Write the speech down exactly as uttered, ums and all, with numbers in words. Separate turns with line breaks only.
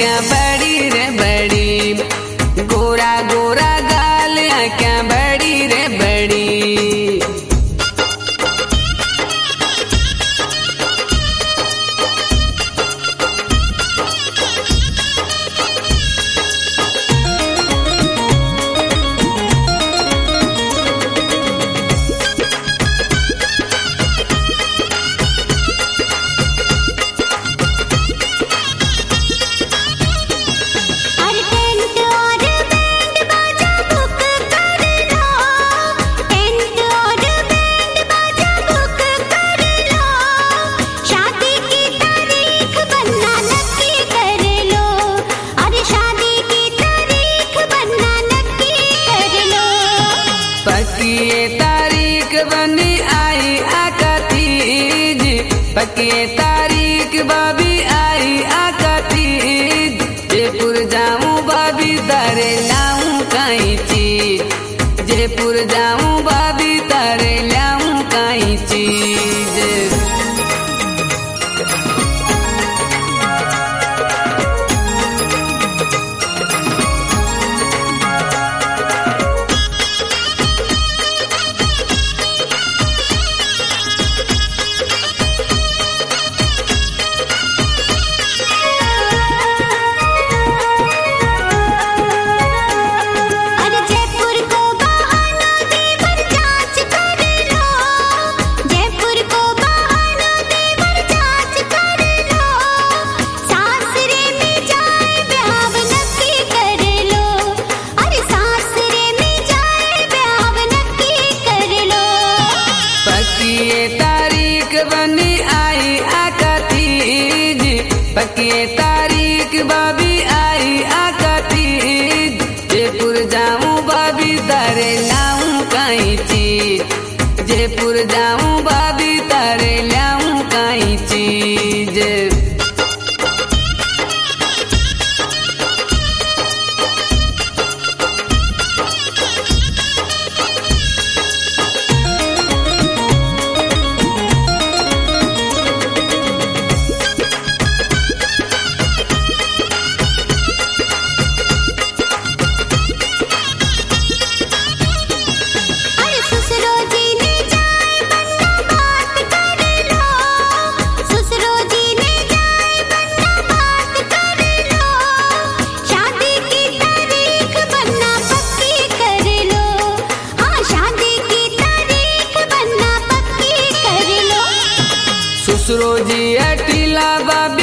क्या बड़ी रे बड़ी, गोरा गोरा गाल क्या बड़ी रे बड़ी। पक्की तारीख बनी आई आका तीज, पक्की तारीख बाबी आई आका तीज। जयपुर जाऊं बाबी तारे लाऊं काई चीज, जयपुर जाऊं बाबी तारे लाऊं काई चीज। तारीख बनी आई आका तीज, पक्की तारीख बाबी आई आका तीज। जयपुर जाऊं बाबी तारे लाऊं काई चीज, जयपुर जाऊं बाबी तारे लाऊं काई चीज। ससुरो जी अटीला बाबी